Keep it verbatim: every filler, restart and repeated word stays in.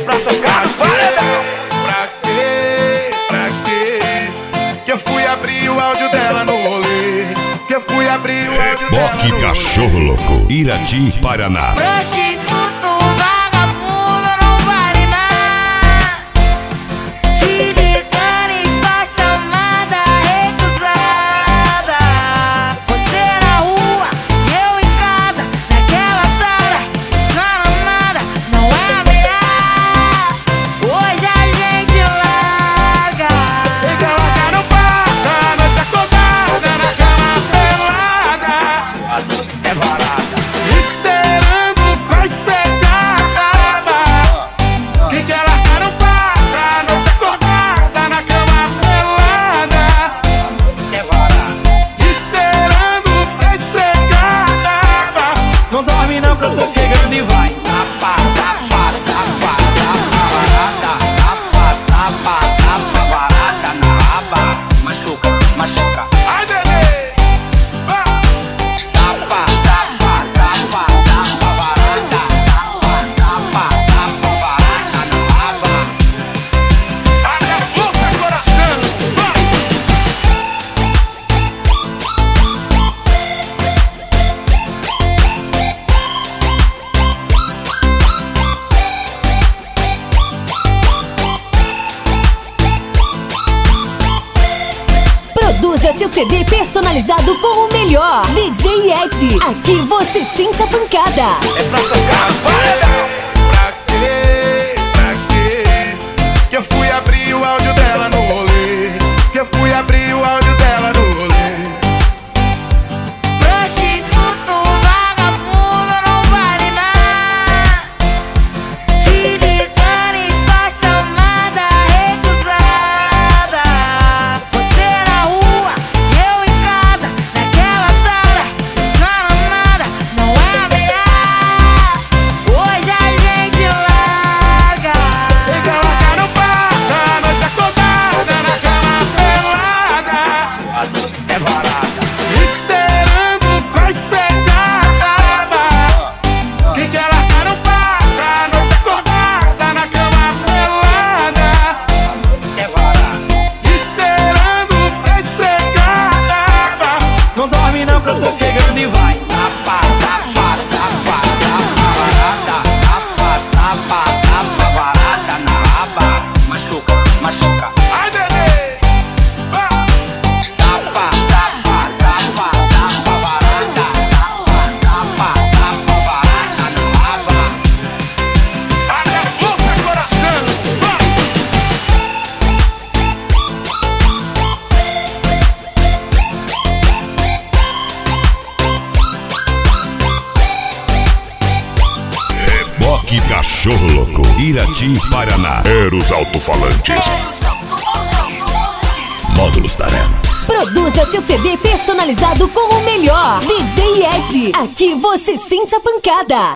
pra tocar no paredão. Pra quê? Pra quê? Que eu fui abrir o áudio dela no rolê. Que eu fui abrir o áudio dela Boque no rolê. Cachorro Louco, Irati, Paraná. Prostituto, vagabundo, não vale nada. Te ligando em sua chamada recusada. Você na rua, eu em casa, naquela sala, não nada, não é ameaça. Hoje a gente larga. Fica larga, não passa a noite acordada na cama pelada. É barata. Esperando pra espelhada. Que que ela quer não passa a noite acordada na cama pelada. É barata. Esperando pra espelhada. Não dorme não que eu tô chegando e vai. Tapa, tapa, tapa, tapa, barata. Tapa, tapa, tapa, barata na raba. Machuca, machuca. Ai, bebê. Vai. Tapa, tapa, tapa, tapa, barata. Tapa, tapa, tapa, barata na raba. Abre a boca, coração. Vai. Produza seu C D personalizado com o melhor. D J Ed, aqui você sente a pancada. É pra tocar no paredão. Pra quê? Pra quê? Que eu fui abrir o áudio dela no rolê. Que eu fui abrir o áudio dela no rolê. Prostituto, vagabundo, não vale nada. Te ligando em sua chamada recusada. Você na rua, eu em casa, naquela sala, não nada, não é ameaça. Hoje a gente larga. Fica larga, não passa a noite acordada na cama pelada. É barata. Esperando pra espelhada. Que que ela quer não passa a noite acordada na cama pelada. É barata. Esperando pra espelhada. Não dorme não que eu tô chegando e vai. Tapa, tapa, tapa, tapa, barata. Tapa, tapa, tapa, barata na raba. Machuca, machuca. Ai, bebê. Vai. Tapa, tapa, tapa, tapa, barata. Tapa, tapa, tapa, barata na raba. Abre a boca, coração. Vai. Boque Cachorro Louco, Irati, Paraná. Eros Alto-Falantes. Módulos Tarenos. Produza seu C D personalizado com o melhor. D J Ed, aqui você sente a pancada.